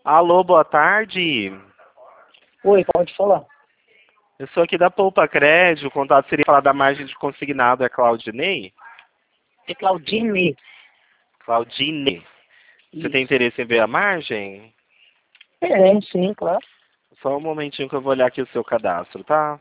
Alô, boa tarde. Oi, pode falar. Eu sou aqui da Poupa Crédito. O contato seria falar da margem de consignado. É Claudinei? É Claudine. Claudine. Você tem Isso. interesse em ver a margem? É, sim, claro. Só um momentinho que eu vou olhar aqui o seu cadastro, tá?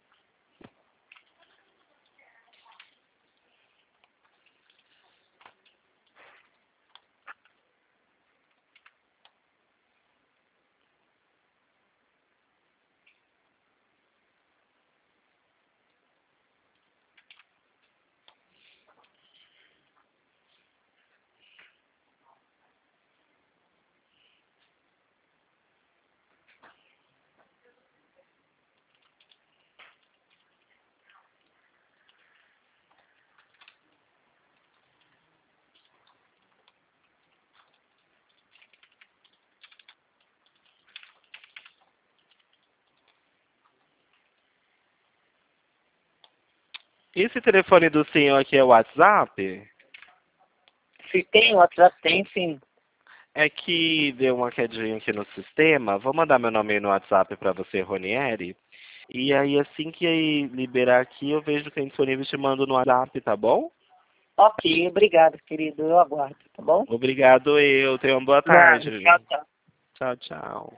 Esse telefone do senhor aqui é o WhatsApp? Se tem WhatsApp, tem sim. É que deu uma quedinha aqui no sistema. Vou mandar meu nome aí no WhatsApp para você, Ronieri. E aí, assim que liberar aqui, eu vejo que tem disponível e te mando no WhatsApp, tá bom? Ok, obrigado, querido. Eu aguardo, tá bom? Obrigado, eu. Tenha uma boa Nada, tarde. tchau, tchau. Tchau, tchau.